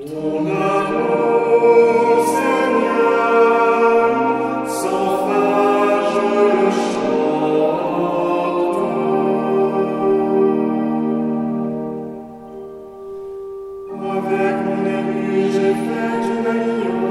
Ton amour, Seigneur, sans fin je le chante. Avec mon élu, j'ai fait une alliance.